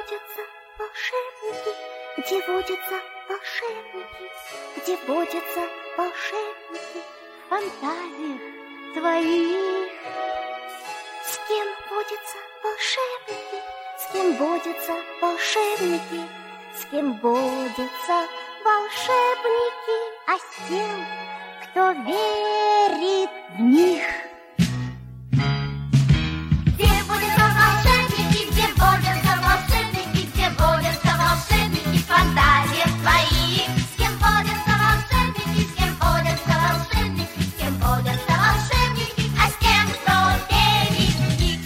водятся волшебники? Где водятся волшебники? Где водятся волшебники? В фантазиях твоих. С кем водятся волшебники? С кем водятся волшебники? С кем водятся волшебники? А с тем, кто верит в них. Где водятся волшебники? Где водятся волшебники? Где водятся волшебники? В фантазиях твоих. С кем водятся волшебники? С кем водятся волшебники? С кем водятся волшебники? А с тем, кто верит в них.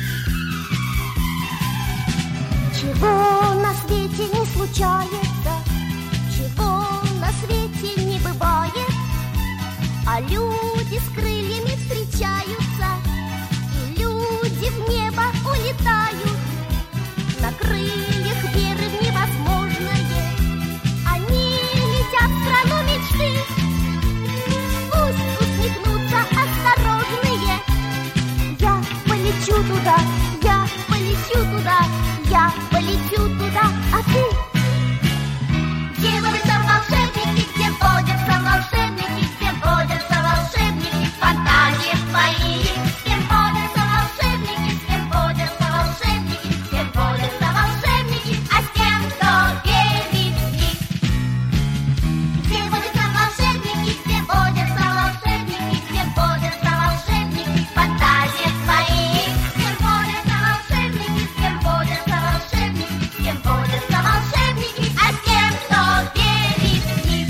Чего на свете не случается, чего на свете не бывает, а люди с крыльями встречаются, и люди в небо улетают. На крыльях веры в невозможное, они летят в страну мечты. Пусть усмехнутся осторожные. Я полечу туда, я полечу туда, я полечу туда, а ты? Где водятся волшебники? Где водятся волшебники? Где водятся волшебники? В фантазиях твоих. С кем водятся волшебники? С кем водятся волшебники? С кем водятся волшебники? А с тем, кто верит в них. Где водятся волшебники? Где водятся волшебники? Где водятся волшебники? В фантазиях твоих. С кем водятся волшебники? С кем водятся волшебники? С кем водятся волшебники? А с тем, кто верит в них.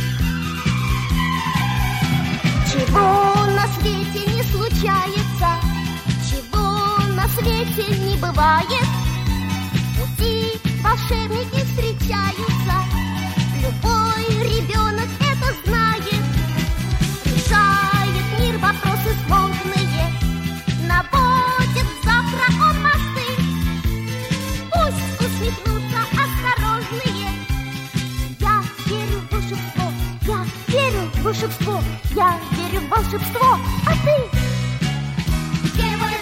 Чего на свете не случается, чего на свете не бывает, пути волшебники встречаются. Любой ребенок это знает. Решает мир вопросы сложные, наводит завтра он мосты. Пусть усмехнутся осторожные. Я верю в волшебство, я верю в волшебство, я верю в волшебство, а ты? Где водятся